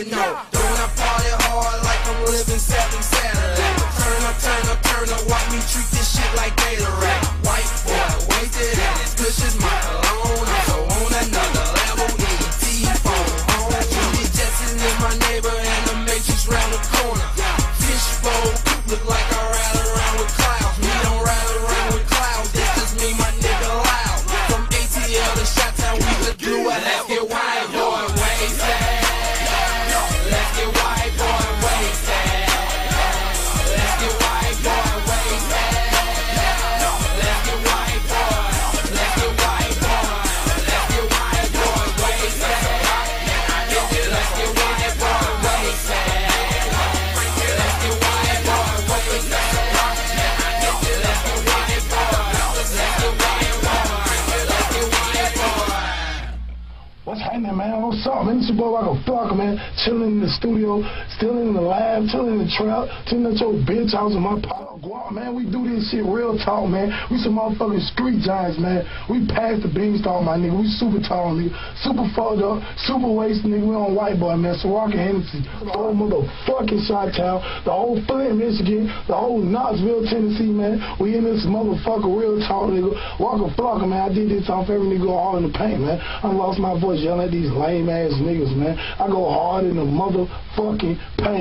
you know. Doing I party hard like I'm living 7 Saturday. Turn up, watch me treat this shit like Gatorade. White boy, wasted and his good shit's my cologne. I'm so on another level, ET phone. Judy Jetson in my neighbor and the Matrix round the corner. Fishbowl, look like I ride around with clouds. Me don't ride around with clouds, this just me, my nigga loud. From ATL to Chi-Town, we the glue. Let's get white boy wasted. Let's get white boy wasted. Let's get white boy wasted. Let's get white boy. Let's get white boy. Let's get white boy wasted. Let's get white boy wasted. Let's get white boy wasted. Let's get white boy. Let's get white boy. Let's get white boy. What's happening, man? What's up, man? It's your boy Rock Flock, man. Chilling in the studio, still in the lab, chilling in the trap, chilling at your bitch house in my pot of guap, man. We do this shit real talk, man. We some motherfucking street giants, man. We passed the beanstalk, my nigga. We super tall, nigga. Super fucked up, super wasted, nigga. We on white boy, man. So Rock and Hennessy, the whole motherfucking Chi-Town, the whole Flint, Michigan, the whole Knoxville, Tennessee, man. We in this motherfucker real talk, nigga. Rock Flock, man. I did this off every nigga all in the paint, man. I lost my voice yelling at these lame ass niggas, man. I go hard in the motherfucking paint.